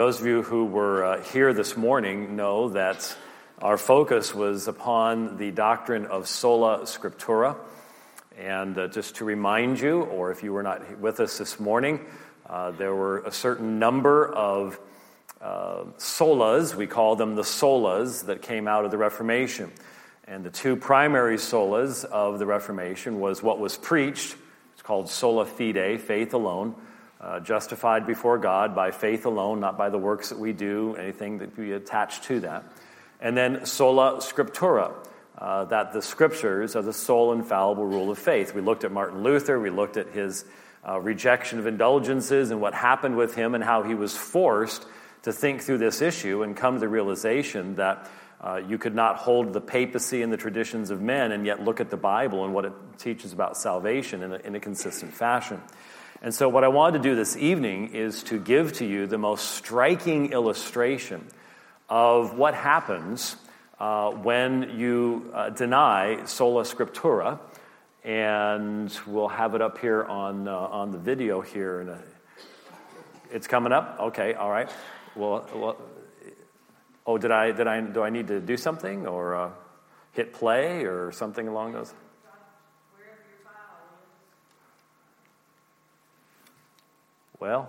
Those of you who were here this morning know that our focus was upon the doctrine of sola scriptura. And just to remind you, or if you were not with us this morning, there were a certain number of solas, we call them the solas, that came out of the Reformation. And the two primary solas of the Reformation was what was preached. It's called sola fide, faith alone. Justified before God by faith alone, not by the works that we do, anything that we attach to that. And then sola scriptura, that the scriptures are the sole infallible rule of faith. We looked at Martin Luther, we looked at his rejection of indulgences and what happened with him and how he was forced to think through this issue and come to the realization that you could not hold the papacy and the traditions of men and yet look at the Bible and what it teaches about salvation in a consistent fashion. And so what I wanted to do this evening is to give to you the most striking illustration of what happens when you deny sola scriptura. And we'll have it up here on the video here. It's coming up? Okay, all right. Well, oh, do I need to do something or hit play or something along those? Well,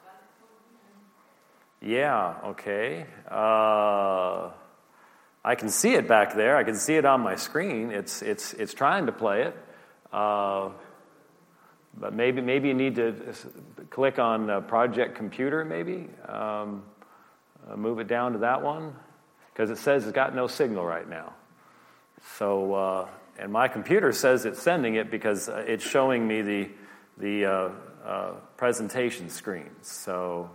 yeah, okay. I can see it back there. I can see it on my screen. It's trying to play it. But maybe you need to click on Project Computer, maybe. Move it down to that one. Because it says it's got no signal right now. So, and my computer says it's sending it because it's showing me the presentation screen. So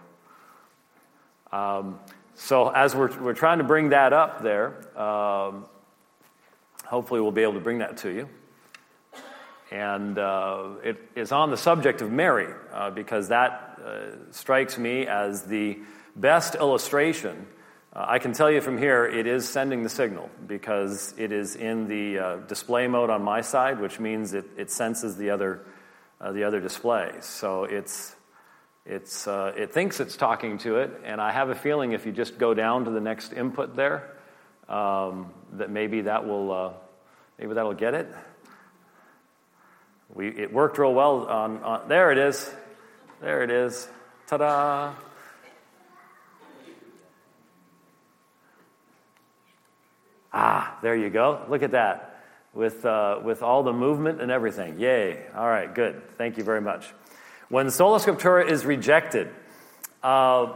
as we're trying to bring that up there, hopefully we'll be able to bring that to you. And it is on the subject of Mary, because that strikes me as the best illustration. I can tell you from here, it is sending the signal because it is in the display mode on my side, which means it senses the other display. So it thinks it's talking to it, and I have a feeling if you just go down to the next input there, that maybe that'll get it. It worked real well on there it is. There it is. Ta-da! There you go. Look at that. With all the movement and everything. Yay. All right, good. Thank you very much. When sola scriptura is rejected, the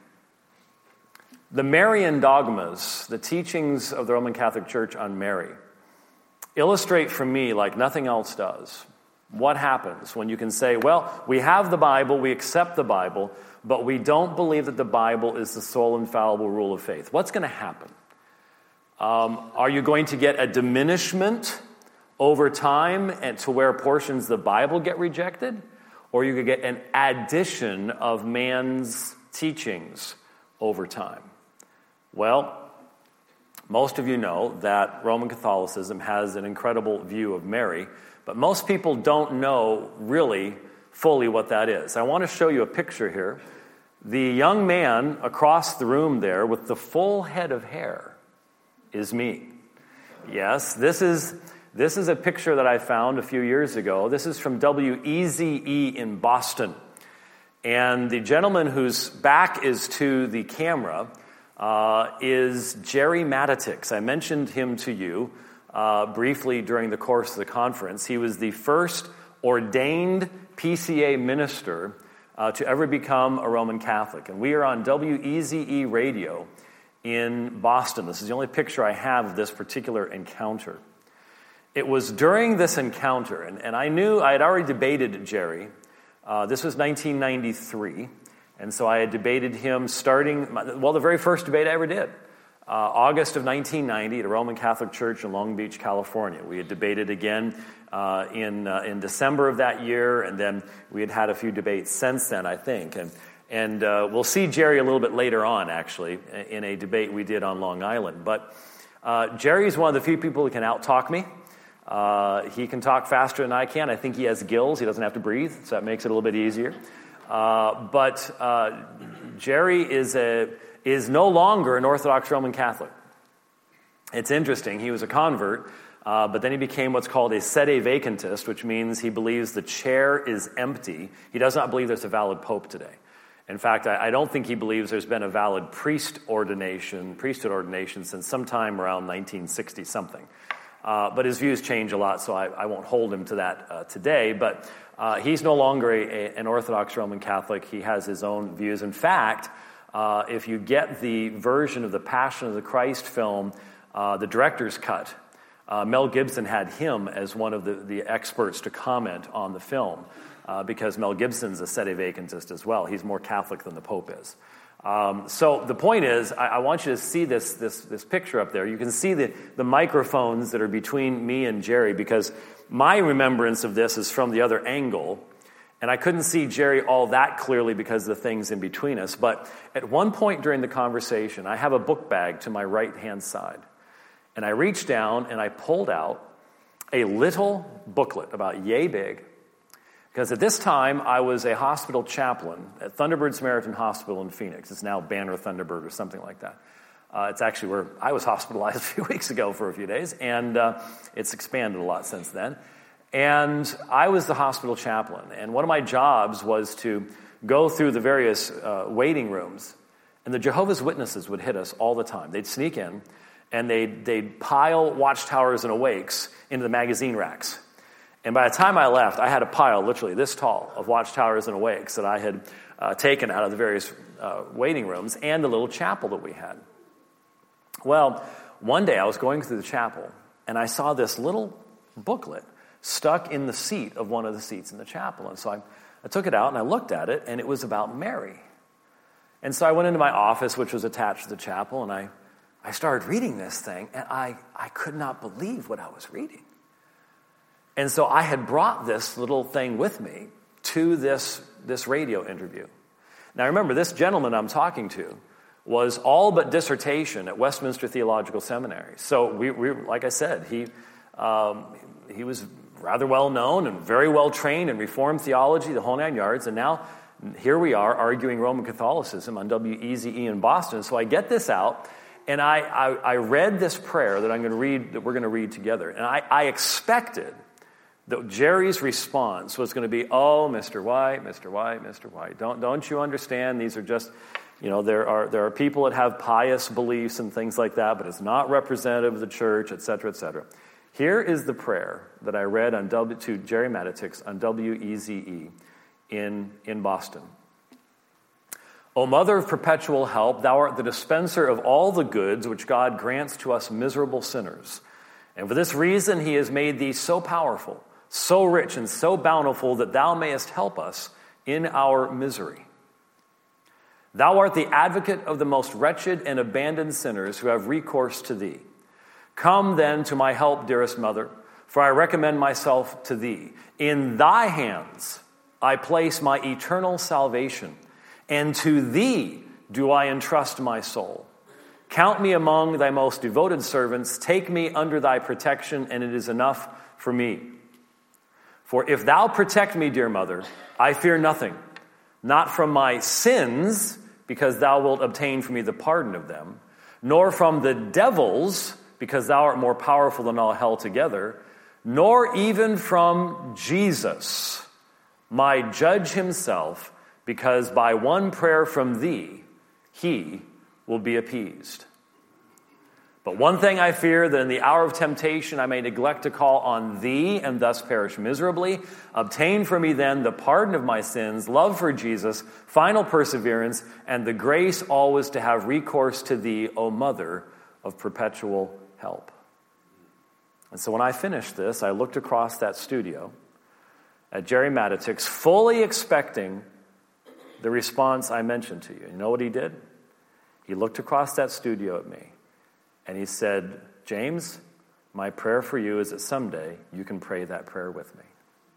Marian dogmas, the teachings of the Roman Catholic Church on Mary, illustrate for me, like nothing else does, what happens when you can say, well, we have the Bible, we accept the Bible, but we don't believe that the Bible is the sole infallible rule of faith. What's going to happen? Are you going to get a diminishment over time and to where portions of the Bible get rejected? Or you could get an addition of man's teachings over time? Well, most of you know that Roman Catholicism has an incredible view of Mary, but most people don't know really fully what that is. I want to show you a picture here. The young man across the room there with the full head of hair is me. Yes, this is a picture that I found a few years ago. This is from WEZE in Boston. And the gentleman whose back is to the camera is Jerry Matitix. I mentioned him to you briefly during the course of the conference. He was the first ordained PCA minister to ever become a Roman Catholic. And we are on WEZE radio in Boston. This is the only picture I have of this particular encounter. It was during this encounter, and I knew I had already debated Jerry. This was 1993, and so I had debated him the very first debate I ever did, August of 1990 at a Roman Catholic church in Long Beach, California. We had debated again in December of that year, and then we had a few debates since then, I think. And we'll see Jerry a little bit later on, actually, in a debate we did on Long Island. But Jerry's one of the few people who can out-talk me. He can talk faster than I can. I think he has gills. He doesn't have to breathe, so that makes it a little bit easier. But Jerry is no longer an Orthodox Roman Catholic. It's interesting. He was a convert, but then he became what's called a sede vacantist, which means he believes the chair is empty. He does not believe there's a valid pope today. In fact, I don't think he believes there's been a valid priesthood ordination since sometime around 1960-something. But his views change a lot, so I won't hold him to that today. But he's no longer an Orthodox Roman Catholic. He has his own views. In fact, if you get the version of the Passion of the Christ film, the director's cut, Mel Gibson had him as one of the experts to comment on the film because Mel Gibson's a sede vacantist as well. He's more Catholic than the Pope is. So the point is, I want you to see this picture up there. You can see the microphones that are between me and Jerry because my remembrance of this is from the other angle, and I couldn't see Jerry all that clearly because of the things in between us. But at one point during the conversation, I have a book bag to my right-hand side. And I reached down and I pulled out a little booklet about yay big. Because at this time, I was a hospital chaplain at Thunderbird Samaritan Hospital in Phoenix. It's now Banner Thunderbird or something like that. It's actually where I was hospitalized a few weeks ago for a few days. And it's expanded a lot since then. And I was the hospital chaplain. And one of my jobs was to go through the various waiting rooms. And the Jehovah's Witnesses would hit us all the time. They'd sneak in. And they'd pile watchtowers and awakes into the magazine racks. And by the time I left, I had a pile literally this tall of watchtowers and awakes that I had taken out of the various waiting rooms and the little chapel that we had. Well, one day I was going through the chapel, and I saw this little booklet stuck in the seat of one of the seats in the chapel. And so I took it out and I looked at it, and it was about Mary. And so I went into my office, which was attached to the chapel, and I started reading this thing, and I could not believe what I was reading. And so I had brought this little thing with me to this radio interview. Now remember, this gentleman I'm talking to was all but dissertation at Westminster Theological Seminary. So we like I said, he was rather well known and very well trained in Reformed theology, the whole 9 yards, and now here we are arguing Roman Catholicism on WEZE in Boston. So I get this out. And I read this prayer that we're going to read together. And I expected that Jerry's response was going to be, oh, Mr. White, Mr. White, Mr. White, don't you understand? These are just, there are people that have pious beliefs and things like that, but it's not representative of the church, et cetera, et cetera. Here is the prayer that I read to Jerry Matitix on WEZE in Boston. O Mother of perpetual help, thou art the dispenser of all the goods which God grants to us miserable sinners. And for this reason he has made thee so powerful, so rich, and so bountiful that thou mayest help us in our misery. Thou art the advocate of the most wretched and abandoned sinners who have recourse to thee. Come then to my help, dearest Mother, for I recommend myself to thee. In thy hands I place my eternal salvation, and to thee do I entrust my soul. Count me among thy most devoted servants. Take me under thy protection, and it is enough for me. For if thou protect me, dear Mother, I fear nothing, not from my sins, because thou wilt obtain for me the pardon of them, nor from the devils, because thou art more powerful than all hell together, nor even from Jesus, my judge himself, because by one prayer from thee, he will be appeased. But one thing I fear, that in the hour of temptation I may neglect to call on thee, and thus perish miserably. Obtain for me then the pardon of my sins, love for Jesus, final perseverance, and the grace always to have recourse to thee, O Mother of perpetual help. And so when I finished this, I looked across that studio at Jerry Matitix, fully expecting the response I mentioned to you. You know what he did? He looked across that studio at me, and he said, James, my prayer for you is that someday you can pray that prayer with me.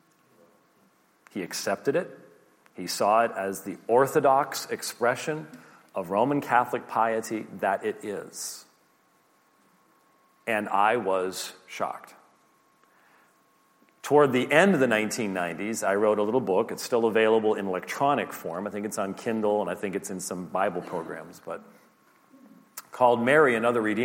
He accepted it. He saw it as the orthodox expression of Roman Catholic piety that it is. And I was shocked. Toward the end of the 1990s, I wrote a little book. It's still available in electronic form. I think it's on Kindle, and I think it's in some Bible programs, but called Mary, Another Redeemer, ?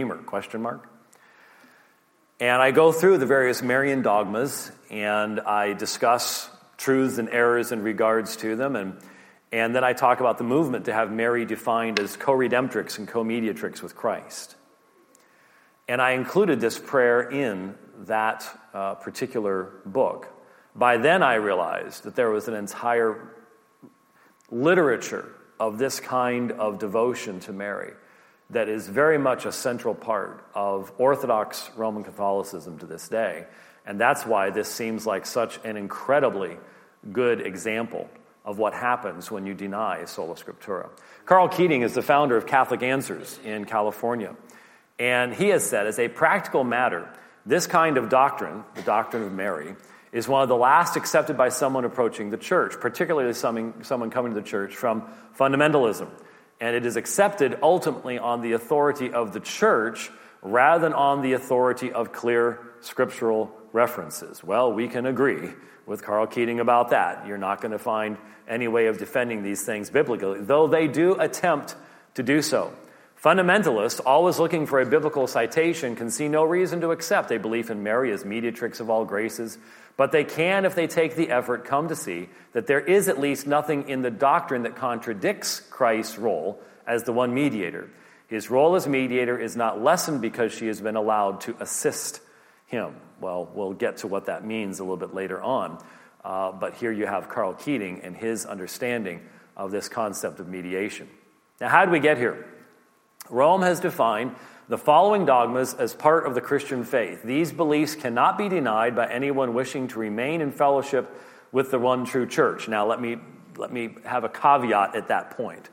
And I go through the various Marian dogmas, and I discuss truths and errors in regards to them, and then I talk about the movement to have Mary defined as co-redemptrix and co-mediatrix with Christ. And I included this prayer in that particular book. By then I realized that there was an entire literature of this kind of devotion to Mary that is very much a central part of Orthodox Roman Catholicism to this day. And that's why this seems like such an incredibly good example of what happens when you deny sola scriptura. Carl Keating is the founder of Catholic Answers in California. And he has said, as a practical matter, this kind of doctrine, the doctrine of Mary, is one of the last accepted by someone approaching the church, particularly someone coming to the church from fundamentalism. And it is accepted ultimately on the authority of the church rather than on the authority of clear scriptural references. Well, we can agree with Carl Keating about that. You're not going to find any way of defending these things biblically, though they do attempt to do so. Fundamentalists, always looking for a biblical citation, can see no reason to accept a belief in Mary as mediatrix of all graces, but they can, if they take the effort, come to see that there is at least nothing in the doctrine that contradicts Christ's role as the one mediator. His role as mediator is not lessened because she has been allowed to assist him. Well, we'll get to what that means a little bit later on, but here you have Carl Keating and his understanding of this concept of mediation. Now, how did we get here? Rome has defined the following dogmas as part of the Christian faith. These beliefs cannot be denied by anyone wishing to remain in fellowship with the one true church. Now, let me have a caveat at that point.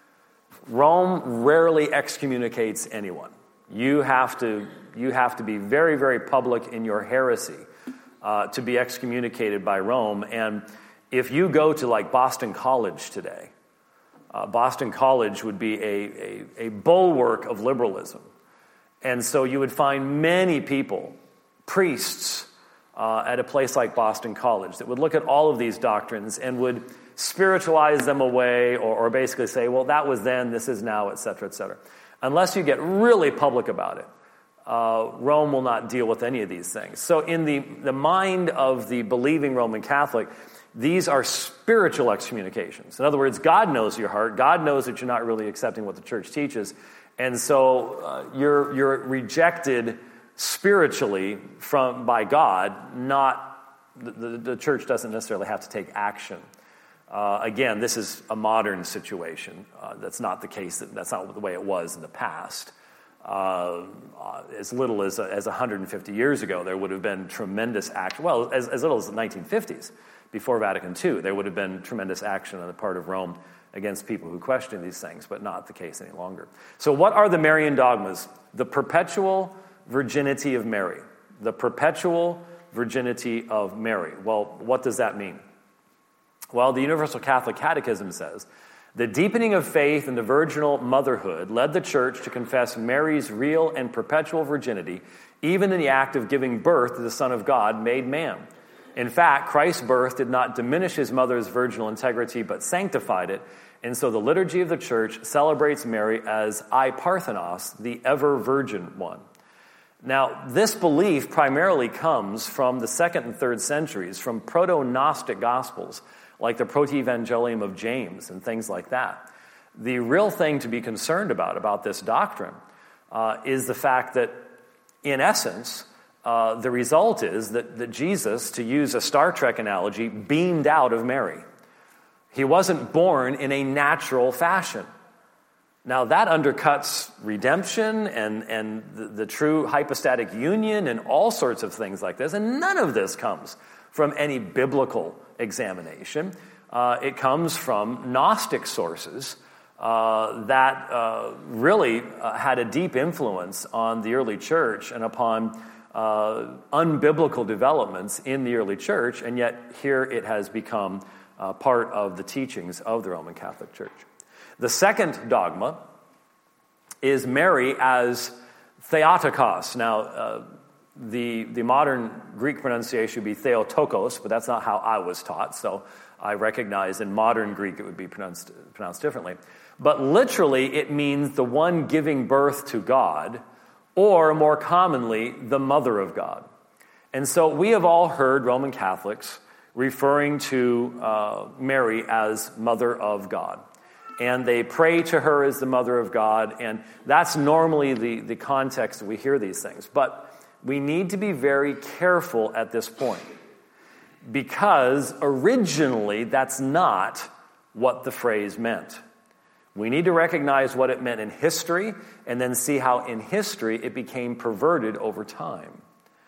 Rome rarely excommunicates anyone. You have to be very, very public in your heresy to be excommunicated by Rome. And if you go to like Boston College today, Boston College would be a bulwark of liberalism. And so you would find many people, priests, at a place like Boston College that would look at all of these doctrines and would spiritualize them away or basically say, well, that was then, this is now, et cetera, et cetera. Unless you get really public about it, Rome will not deal with any of these things. So in the mind of the believing Roman Catholic, these are spiritual excommunications. In other words, God knows your heart. God knows that you're not really accepting what the church teaches. And so you're rejected spiritually by God, not the church doesn't necessarily have to take action. Again, this is a modern situation. That's not the case. That's not the way it was in the past. As little as 150 years ago, there would have been tremendous action. Well, as little as the 1950s, before Vatican II, there would have been tremendous action on the part of Rome against people who question these things, but not the case any longer. So what are the Marian dogmas? The perpetual virginity of Mary. The perpetual virginity of Mary. Well, what does that mean? Well, the Universal Catholic Catechism says, the deepening of faith in the virginal motherhood led the Church to confess Mary's real and perpetual virginity, even in the act of giving birth to the Son of God made man. In fact, Christ's birth did not diminish his mother's virginal integrity, but sanctified it, and so the liturgy of the Church celebrates Mary as I Parthenos, the ever-virgin one. Now, this belief primarily comes from the 2nd and 3rd centuries, from proto-Gnostic Gospels, like the Proto-Evangelium of James and things like that. The real thing to be concerned about this doctrine, is the fact that, in essence, the result is that Jesus, to use a Star Trek analogy, beamed out of Mary. He wasn't born in a natural fashion. Now, that undercuts redemption and the true hypostatic union and all sorts of things like this, and none of this comes from any biblical examination. It comes from Gnostic sources that really had a deep influence on the early church and upon unbiblical developments in the early church, and yet here it has become part of the teachings of the Roman Catholic Church. The second dogma is Mary as Theotokos. Now, The modern Greek pronunciation would be Theotokos, but that's not how I was taught, so I recognize in modern Greek it would be pronounced differently. But literally, it means the one giving birth to God, or more commonly, the mother of God. And so we have all heard Roman Catholics referring to Mary as Mother of God. And they pray to her as the Mother of God, and that's normally the context that we hear these things. But we need to be very careful at this point, because originally that's not what the phrase meant. We need to recognize what it meant in history and then see how in history it became perverted over time.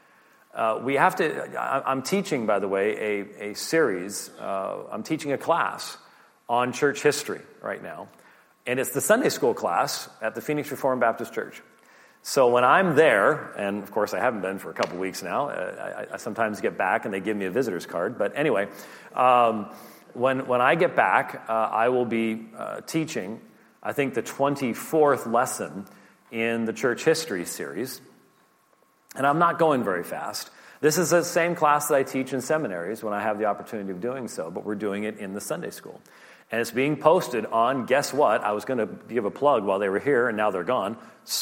I'm teaching, by the way, a series. I'm teaching a class on church history right now. And it's the Sunday school class at the Phoenix Reformed Baptist Church. So when I'm there, and of course I haven't been for a couple weeks now, I sometimes get back and they give me a visitor's card. But anyway, when I get back, I will be teaching, I think, the 24th lesson in the church history series. And I'm not going very fast. This is the same class that I teach in seminaries when I have the opportunity of doing so, but we're doing it in the Sunday school. And it's being posted on, guess what? I was going to give a plug while they were here, and now they're gone,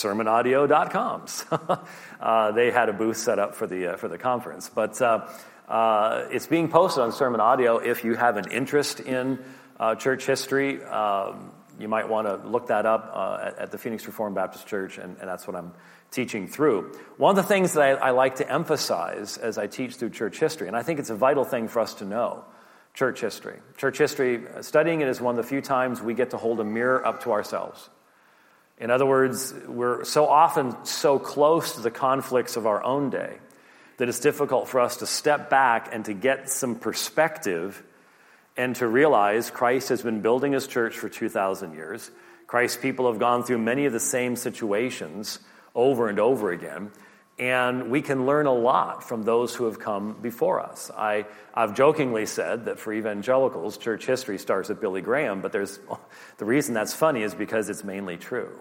sermonaudio.com. They had a booth set up for the conference. But it's being posted on Sermon Audio. If you have an interest in church history, you might want to look that up at the Phoenix Reformed Baptist Church, and that's what I'm teaching through. One of the things that I like to emphasize as I teach through church history, and I think it's a vital thing for us to know, church history. Church history, studying it is one of the few times we get to hold a mirror up to ourselves. In other words, we're so often so close to the conflicts of our own day that it's difficult for us to step back and to get some perspective and to realize Christ has been building his church for 2,000 years. Christ's people have gone through many of the same situations over and over again. And we can learn a lot from those who have come before us. I've jokingly said that for evangelicals, church history starts with Billy Graham, but the reason that's funny is because it's mainly true.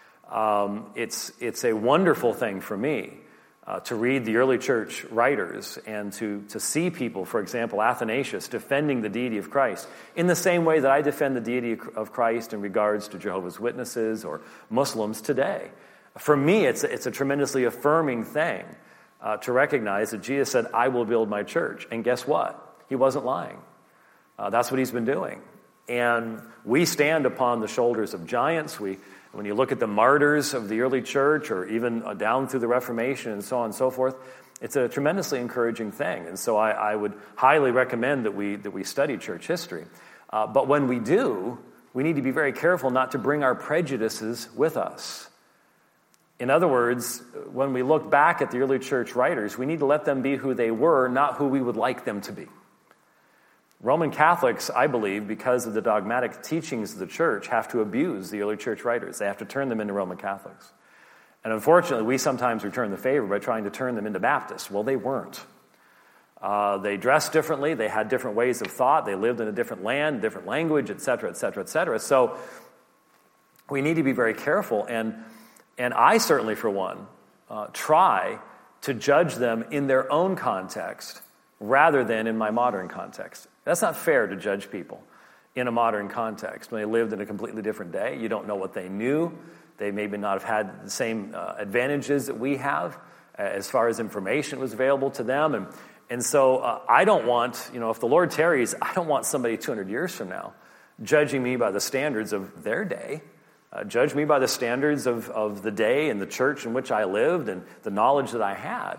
It's a wonderful thing for me to read the early church writers and to see people, for example, Athanasius, defending the deity of Christ in the same way that I defend the deity of Christ in regards to Jehovah's Witnesses or Muslims today. For me, it's a tremendously affirming thing to recognize that Jesus said, I will build my church. And guess what? He wasn't lying. That's what he's been doing. And we stand upon the shoulders of giants. When you look at the martyrs of the early church, or even down through the Reformation and so on and so forth, it's a tremendously encouraging thing. And so I would highly recommend that we study church history. But when we do, we need to be very careful not to bring our prejudices with us. In other words, when we look back at the early church writers, we need to let them be who they were, not who we would like them to be. Roman Catholics, I believe, because of the dogmatic teachings of the church, have to abuse the early church writers. They have to turn them into Roman Catholics. And unfortunately, we sometimes return the favor by trying to turn them into Baptists. Well, they weren't. They dressed differently. They had different ways of thought. They lived in a different land, different language, et cetera, et cetera, et cetera. So we need to be very careful. And I certainly, for one, try to judge them in their own context rather than in my modern context. That's not fair to judge people in a modern context. When they lived in a completely different day, you don't know what they knew. They maybe not have had the same advantages that we have as far as information was available to them. And so I don't want, if the Lord tarries, I don't want somebody 200 years from now judging me by the standards of their day. Judge me by the standards of the day and the church in which I lived and the knowledge that I had.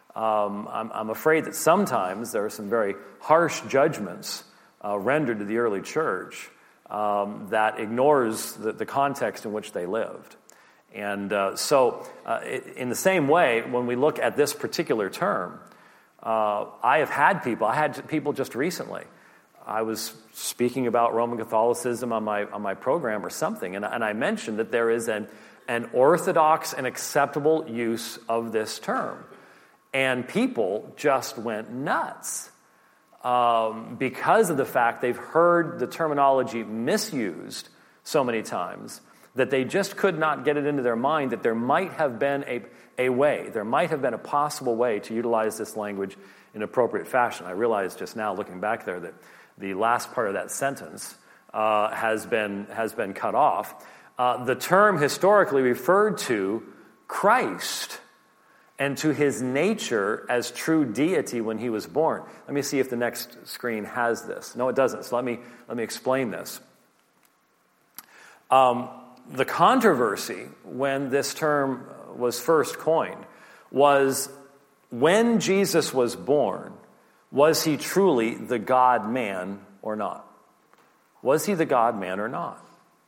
I'm afraid that sometimes there are some very harsh judgments rendered to the early church that ignores the context in which they lived. And so in the same way, when we look at this particular term, I had people just recently. I was speaking about Roman Catholicism on my program or something, and I mentioned that there is an orthodox and acceptable use of this term. And people just went nuts because of the fact they've heard the terminology misused so many times that they just could not get it into their mind that there might have been a way, there might have been a possible way to utilize this language in appropriate fashion. I realized just now, looking back there, that the last part of that sentence has been cut off. The term historically referred to Christ and to his nature as true deity when he was born. Let me see if the next screen has this. No, it doesn't. So let me explain this. The controversy when this term was first coined was, when Jesus was born, was he truly the God-man or not? Was he the God-man or not?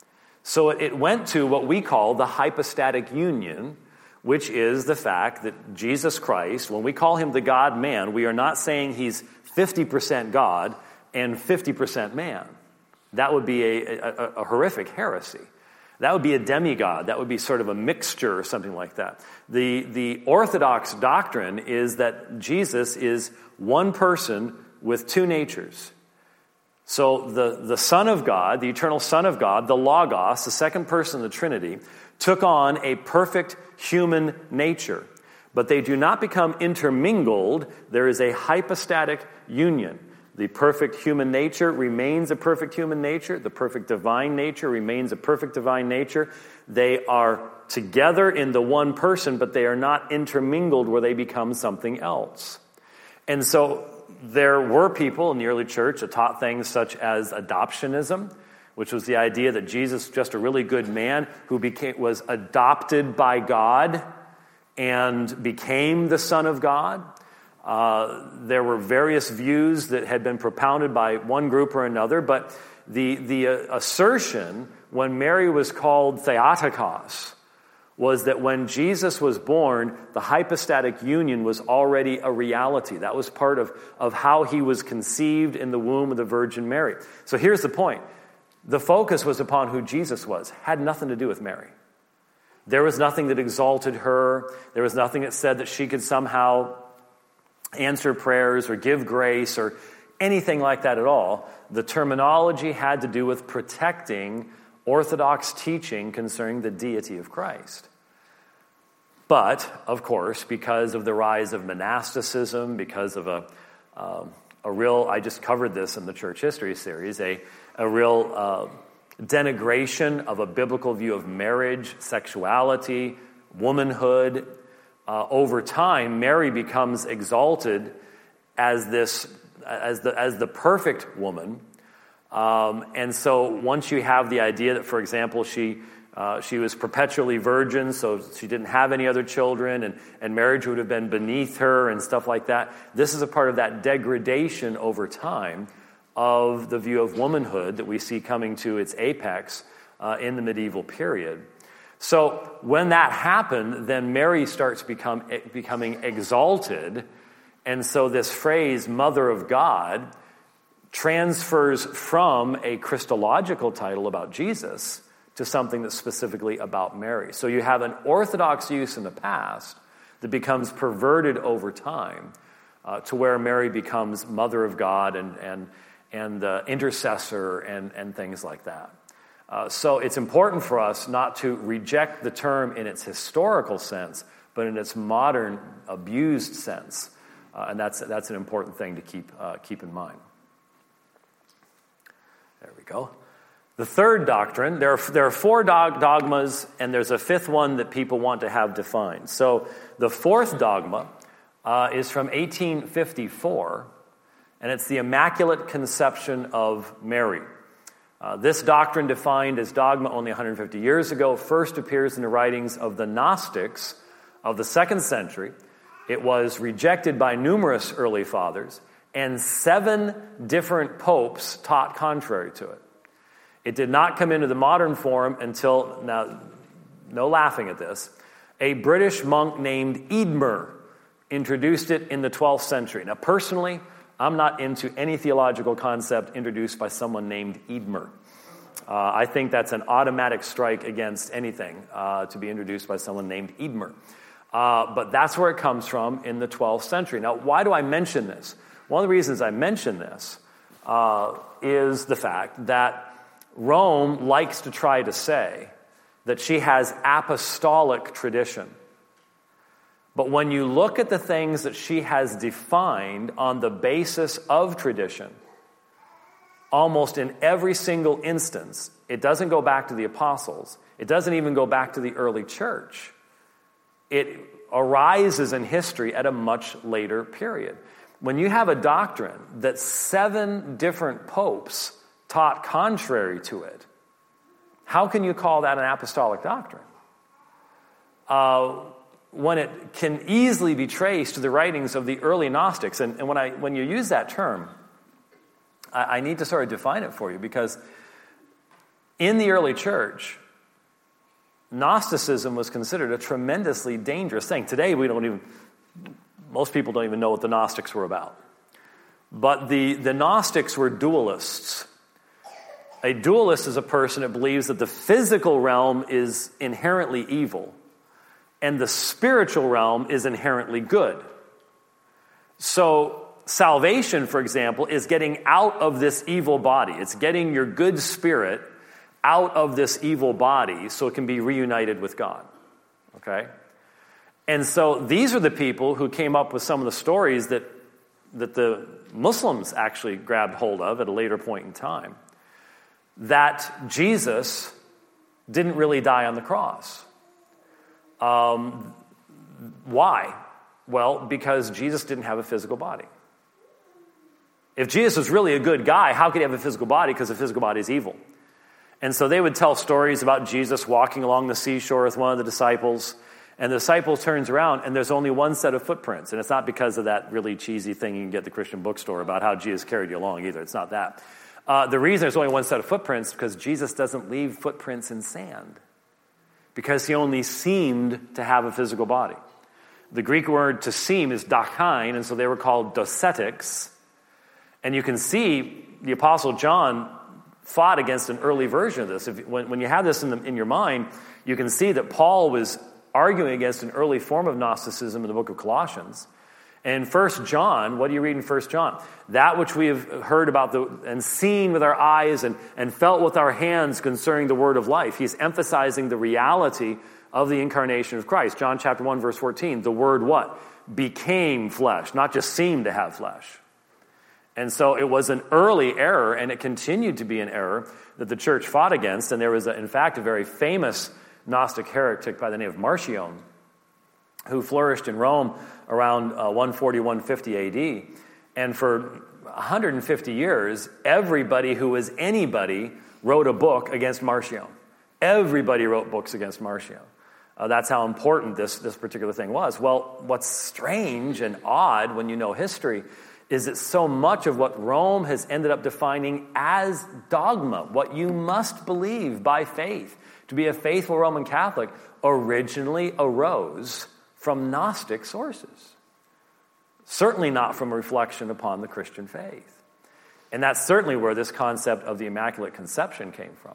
So it went to what we call the hypostatic union, which is the fact that Jesus Christ, when we call him the God-man, we are not saying he's 50% God and 50% man. That would be a horrific heresy. That would be a demigod. That would be sort of a mixture or something like that. The Orthodox doctrine is that Jesus is one person with two natures. So the Son of God, the eternal Son of God, the Logos, the second person of the Trinity, took on a perfect human nature. But they do not become intermingled. There is a hypostatic union. The perfect human nature remains a perfect human nature. The perfect divine nature remains a perfect divine nature. They are together in the one person, but they are not intermingled where they become something else. And so there were people in the early church that taught things such as adoptionism, which was the idea that Jesus was just a really good man who was adopted by God and became the Son of God. There were various views that had been propounded by one group or another, but the assertion when Mary was called Theotokos was that when Jesus was born, the hypostatic union was already a reality. That was part of how he was conceived in the womb of the Virgin Mary. So here's the point. The focus was upon who Jesus was. Had nothing to do with Mary. There was nothing that exalted her. There was nothing that said that she could somehow answer prayers or give grace or anything like that at all. The terminology had to do with protecting Orthodox teaching concerning the deity of Christ. But, of course, because of the rise of monasticism, because of a real, I just covered this in the church history series, a real denigration of a biblical view of marriage, sexuality, womanhood. Over time, Mary becomes exalted as the perfect woman. And so once you have the idea that, for example, she was perpetually virgin, so she didn't have any other children, and marriage would have been beneath her and stuff like that. This is a part of that degradation over time of the view of womanhood that we see coming to its apex in the medieval period. So when that happened, then Mary starts becoming exalted, and so this phrase, Mother of God, transfers from a Christological title about Jesus to something that's specifically about Mary. So you have an Orthodox use in the past that becomes perverted over time to where Mary becomes Mother of God and intercessor and things like that. So it's important for us not to reject the term in its historical sense, but in its modern abused sense. And that's an important thing to keep in mind. There we go. The third doctrine, there are four dogmas, and there's a fifth one that people want to have defined. So the fourth dogma is from 1854, and it's the Immaculate Conception of Mary. This doctrine, defined as dogma only 150 years ago, first appears in the writings of the Gnostics of the 2nd century. It was rejected by numerous early fathers, and 7 different popes taught contrary to it. It did not come into the modern form until, now, no laughing at this, a British monk named Eadmer introduced it in the 12th century. Now, personally, I'm not into any theological concept introduced by someone named Eadmer. I think that's an automatic strike against anything to be introduced by someone named Eadmer. But that's where it comes from in the 12th century. Now, why do I mention this? One of the reasons I mention this is the fact that Rome likes to try to say that she has apostolic tradition. But when you look at the things that she has defined on the basis of tradition, almost in every single instance, it doesn't go back to the apostles. It doesn't even go back to the early church. It arises in history at a much later period. When you have a doctrine that 7 different popes taught contrary to it, how can you call that an apostolic doctrine? When it can easily be traced to the writings of the early Gnostics. And when you use that term, I need to sort of define it for you, because in the early church, Gnosticism was considered a tremendously dangerous thing. Today, most people don't even know what the Gnostics were about. But the Gnostics were dualists. A dualist is a person that believes that the physical realm is inherently evil and the spiritual realm is inherently good. So salvation, for example, is getting out of this evil body. It's getting your good spirit out of this evil body so it can be reunited with God. Okay? And so these are the people who came up with some of the stories that the Muslims actually grabbed hold of at a later point in time, that Jesus didn't really die on the cross. Why? Well, because Jesus didn't have a physical body. If Jesus was really a good guy, how could he have a physical body? Because the physical body is evil. And so they would tell stories about Jesus walking along the seashore with one of the disciples, and the disciple turns around and there's only one set of footprints. And it's not because of that really cheesy thing you can get at the Christian bookstore about how Jesus carried you along either. It's not that. The reason there's only one set of footprints is because Jesus doesn't leave footprints in sand, because he only seemed to have a physical body. The Greek word to seem is dakein, and so they were called docetics. And you can see the Apostle John fought against an early version of this. When you have this in your mind, you can see that Paul was arguing against an early form of Gnosticism in the book of Colossians. And 1 John, what do you read in 1 John? That which we have heard about and seen with our eyes and felt with our hands concerning the word of life. He's emphasizing the reality of the incarnation of Christ. John chapter 1, verse 14, the word what? Became flesh, not just seemed to have flesh. And so it was an early error, and it continued to be an error that the church fought against. And there was, in fact, a very famous Gnostic heretic by the name of Marcion, who flourished in Rome around 140, 150 AD. And for 150 years, everybody who was anybody wrote a book against Marcion. Everybody wrote books against Marcion. That's how important this particular thing was. Well, what's strange and odd when you know history is that so much of what Rome has ended up defining as dogma, what you must believe by faith to be a faithful Roman Catholic, originally arose from Gnostic sources. Certainly not from a reflection upon the Christian faith. And that's certainly where this concept of the Immaculate Conception came from.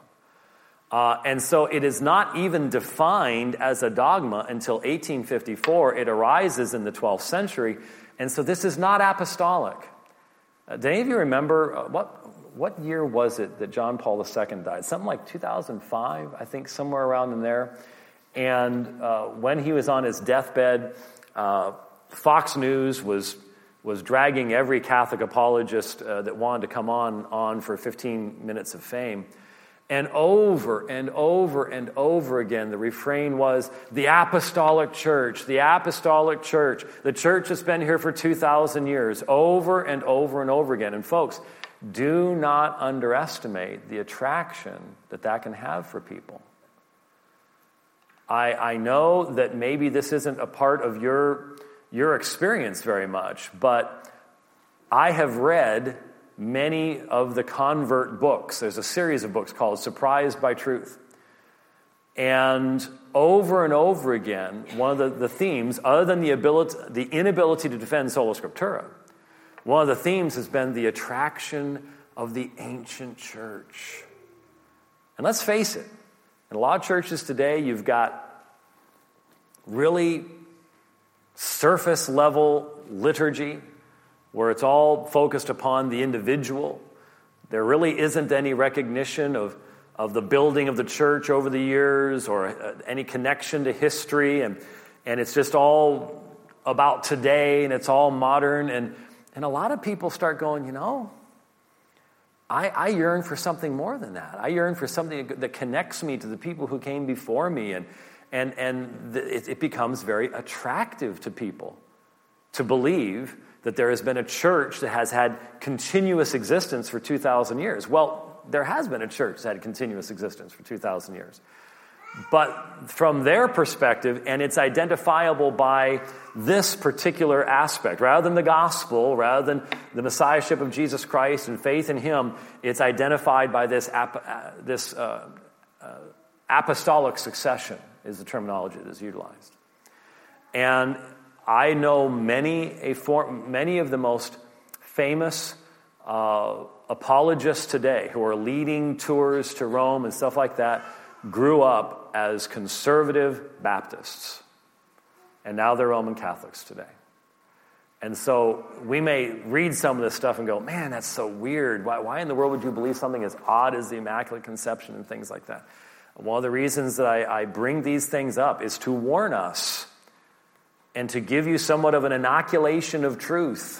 And so it is not even defined as a dogma until 1854. It arises in the 12th century. And so this is not apostolic. Do any of you remember, what year was it that John Paul II died? Something like 2005, I think, somewhere around in there. And when he was on his deathbed, Fox News was dragging every Catholic apologist that wanted to come on for 15 minutes of fame. And over and over and over again, the refrain was, the apostolic church, the apostolic church, the church that's been here for 2,000 years, over and over and over again. And folks, do not underestimate the attraction that can have for people. I know that maybe this isn't a part of your experience very much, but I have read many of the convert books. There's a series of books called Surprised by Truth. And over again, one of the themes, other than the inability to defend sola scriptura, one of the themes has been the attraction of the ancient church. And let's face it, in a lot of churches today, you've got really surface level liturgy, where it's all focused upon the individual. There really isn't any recognition of of the building of the church over the years or any connection to history. And it's just all about today and it's all modern. And a lot of people start going, I yearn for something more than that. I yearn for something that connects me to the people who came before me. And it becomes very attractive to people to believe that there has been a church that has had continuous existence for 2,000 years. Well, there has been a church that had continuous existence for 2,000 years. But from their perspective, and it's identifiable by this particular aspect, rather than the gospel, rather than the messiahship of Jesus Christ and faith in him, it's identified by this apostolic succession is the terminology that is utilized. And I know many of the most famous apologists today who are leading tours to Rome and stuff like that grew up as conservative Baptists. And now they're Roman Catholics today. And so we may read some of this stuff and go, man, that's so weird. Why in the world would you believe something as odd as the Immaculate Conception and things like that? One of the reasons that I bring these things up is to warn us and to give you somewhat of an inoculation of truth,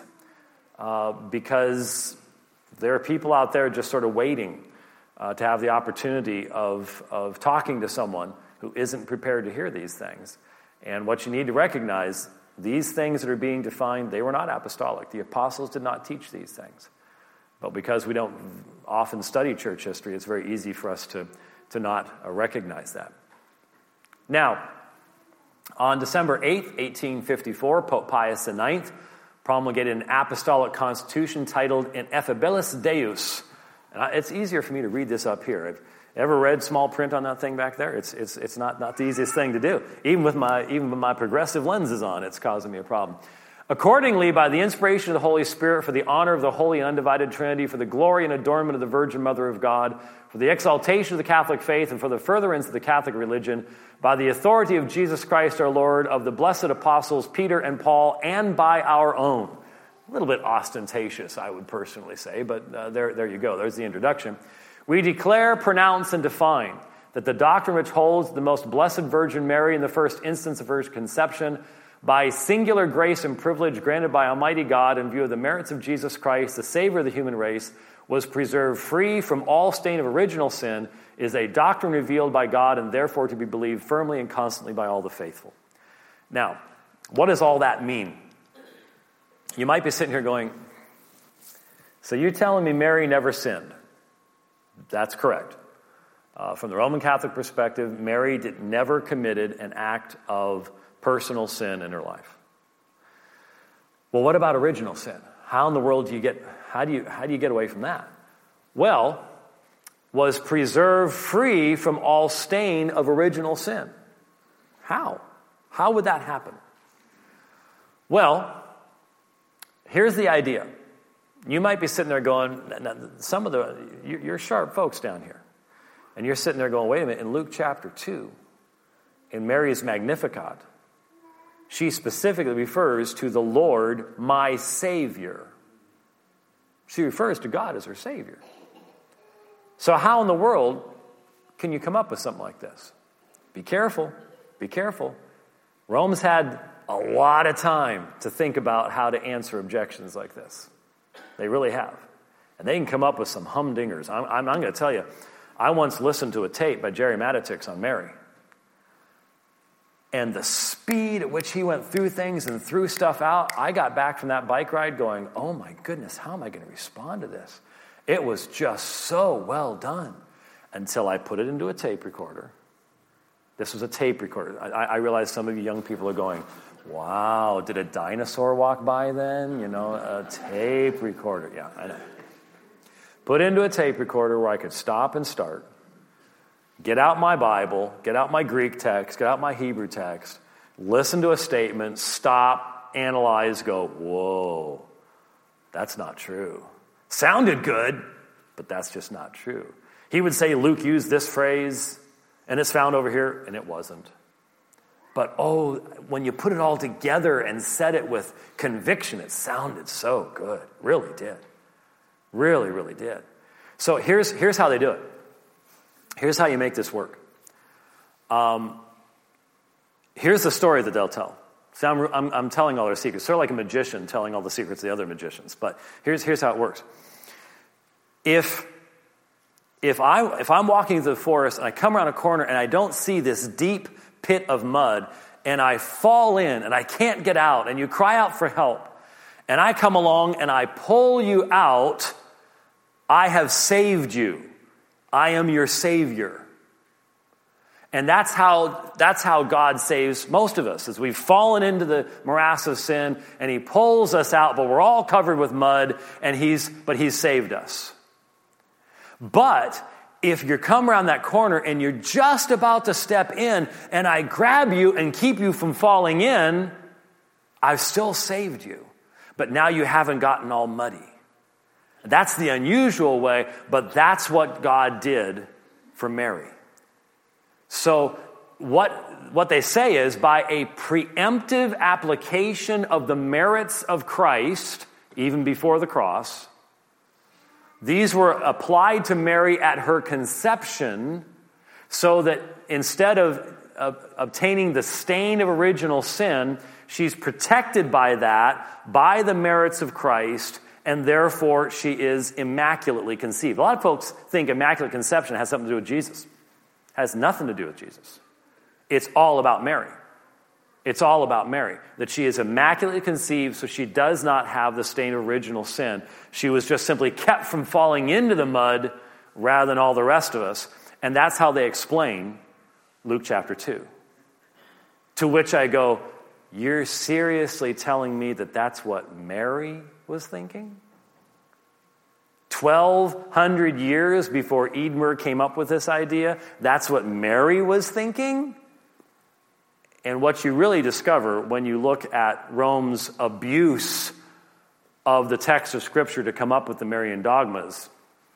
because there are people out there just sort of waiting to have the opportunity of talking to someone who isn't prepared to hear these things. And what you need to recognize, these things that are being defined, they were not apostolic. The apostles did not teach these things. But because we don't often study church history, it's very easy for us to not recognize that. Now, on December 8th, 1854, Pope Pius IX promulgated an apostolic constitution titled Ineffabilis Deus. And it's easier for me to read this up here. Have you ever read small print on that thing back there? It's not the easiest thing to do. Even with my progressive lenses on, it's causing me a problem. Accordingly, by the inspiration of the Holy Spirit, for the honor of the Holy and Undivided Trinity, for the glory and adornment of the Virgin Mother of God, for the exaltation of the Catholic faith, and for the furtherance of the Catholic religion, by the authority of Jesus Christ our Lord, of the blessed apostles Peter and Paul, and by our own. A little bit ostentatious, I would personally say, but there you go. There's the introduction. We declare, pronounce, and define that the doctrine which holds the most blessed Virgin Mary in the first instance of her conception, by singular grace and privilege granted by Almighty God in view of the merits of Jesus Christ, the Savior of the human race, was preserved free from all stain of original sin, is a doctrine revealed by God and therefore to be believed firmly and constantly by all the faithful. Now, what does all that mean? You might be sitting here going, so you're telling me Mary never sinned? That's correct. From the Roman Catholic perspective, Mary never committed an act of personal sin in her life. Well, what about original sin? How in the world do you get away from that? Well, was preserved free from all stain of original sin. How? How would that happen? Well, here's the idea. You might be sitting there going, you're sharp folks down here. And you're sitting there going, wait a minute, in Luke chapter 2, in Mary's Magnificat, she specifically refers to the Lord, my Savior. She refers to God as her Savior. So how in the world can you come up with something like this? Be careful. Be careful. Rome's had a lot of time to think about how to answer objections like this. They really have. And they can come up with some humdingers. I'm going to tell you, I once listened to a tape by Jerry Matitix on Mary. And the speed at which he went through things and threw stuff out, I got back from that bike ride going, oh my goodness, how am I going to respond to this? It was just so well done until I put it into a tape recorder. This was a tape recorder. I realize some of you young people are going, wow, did a dinosaur walk by then? A tape recorder. Yeah, I know. Put into a tape recorder where I could stop and start, get out my Bible, get out my Greek text, get out my Hebrew text, listen to a statement, stop, analyze, go, whoa, that's not true. Sounded good, but that's just not true. He would say Luke used this phrase, and it's found over here, and it wasn't. But when you put it all together and said it with conviction, it sounded so good. Really did. Really, really did. So here's how they do it. Here's how you make this work. Here's the story that they'll tell. See, I'm telling all their secrets. Sort of like a magician telling all the secrets of the other magicians. But here's how it works. If I'm walking through the forest and I come around a corner and I don't see this deep pit of mud and I fall in and I can't get out and you cry out for help and I come along and I pull you out, I have saved you. I am your Savior. And that's how God saves most of us, is we've fallen into the morass of sin and he pulls us out, but we're all covered with mud and he's saved us. But if you come around that corner and you're just about to step in and I grab you and keep you from falling in, I've still saved you. But now you haven't gotten all muddy. That's the unusual way, but that's what God did for Mary. So what they say is, by a preemptive application of the merits of Christ, even before the cross, these were applied to Mary at her conception, so that instead of obtaining the stain of original sin, she's protected by that, by the merits of Christ, and therefore she is immaculately conceived. A lot of folks think immaculate conception has something to do with Jesus. It has nothing to do with Jesus. It's all about Mary. It's all about Mary, that she is immaculately conceived, so she does not have the stain of original sin. She was just simply kept from falling into the mud rather than all the rest of us. And that's how they explain Luke chapter 2. To which I go, you're seriously telling me that that's what Mary was thinking? 1,200 years before Eadmer came up with this idea, that's what Mary was thinking? And what you really discover when you look at Rome's abuse of the text of Scripture to come up with the Marian dogmas,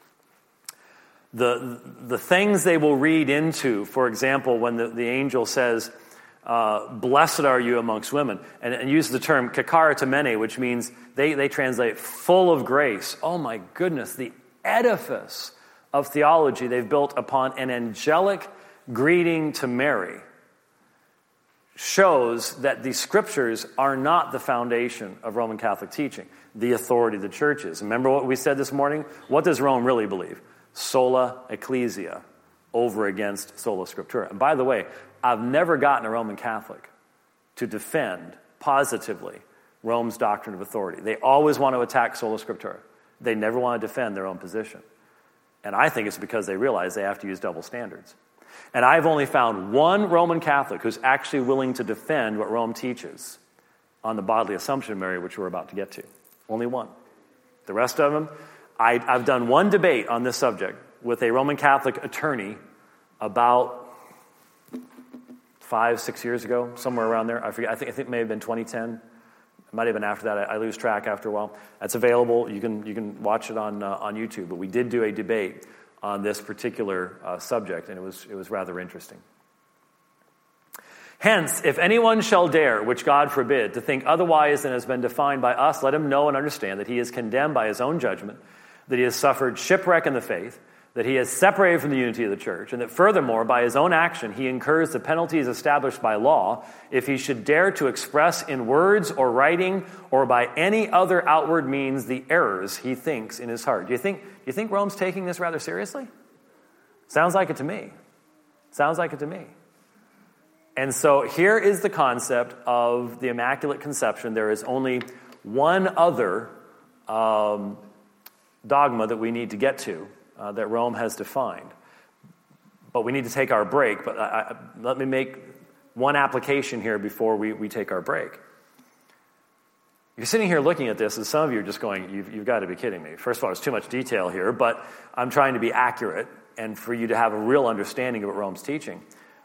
the things they will read into, for example, when the angel says, blessed are you amongst women, and use the term kakaratamene, which means they translate full of grace. Oh my goodness, the edifice of theology they've built upon an angelic greeting to Mary shows that the Scriptures are not the foundation of Roman Catholic teaching, the authority of the churches. Remember what we said this morning? What does Rome really believe? Sola Ecclesia over against Sola Scriptura. And by the way, I've never gotten a Roman Catholic to defend positively Rome's doctrine of authority. They always want to attack Sola Scriptura. They never want to defend their own position. And I think it's because they realize they have to use double standards. And I've only found one Roman Catholic who's actually willing to defend what Rome teaches on the bodily assumption of Mary, which we're about to get to. Only one. The rest of them, I've done one debate on this subject with a Roman Catholic attorney about 5-6 years ago, somewhere around there. I forget. I think it may have been 2010. It might have been after that. I lose track after a while. That's available. You can watch it on YouTube. But we did do a debate on this particular subject, and it was rather interesting. Hence, if anyone shall dare, which God forbid, to think otherwise than has been defined by us, let him know and understand that he is condemned by his own judgment, that he has suffered shipwreck in the faith, that he has separated from the unity of the church, and that furthermore, by his own action, he incurs the penalties established by law if he should dare to express in words or writing or by any other outward means the errors he thinks in his heart. Do you think Rome's taking this rather seriously? Sounds like it to me. Sounds like it to me. And so here is the concept of the Immaculate Conception. There is only one other dogma that we need to get to, that Rome has defined. But we need to take our break. But let me make one application here before we take our break. You're sitting here looking at this, and some of you are just going, you've got to be kidding me. First of all, there's too much detail here, but I'm trying to be accurate and for you to have a real understanding of what Rome's teaching.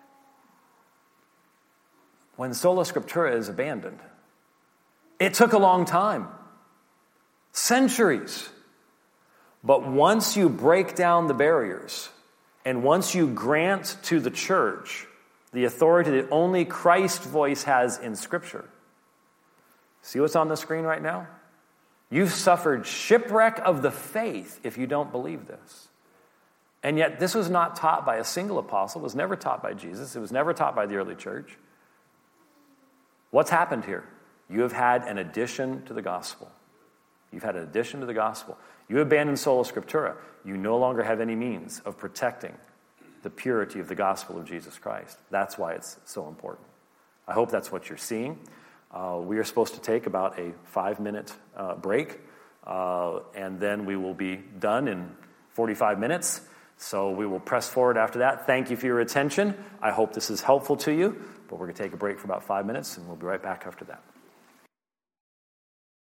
When Sola Scriptura is abandoned, it took a long time. Centuries. But once you break down the barriers, and once you grant to the church the authority that only Christ's voice has in Scripture, see what's on the screen right now? You've suffered shipwreck of the faith if you don't believe this. And yet this was not taught by a single apostle. It was never taught by Jesus. It was never taught by the early church. What's happened here? You have had an addition to the gospel. You've had an addition to the gospel. You abandon sola scriptura. You no longer have any means of protecting the purity of the gospel of Jesus Christ. That's why it's so important. I hope that's what you're seeing. We are supposed to take about a 5-minute break, and then we will be done in 45 minutes. So we will press forward after that. Thank you for your attention. I hope this is helpful to you, but we're going to take a break for about 5 minutes, and we'll be right back after that.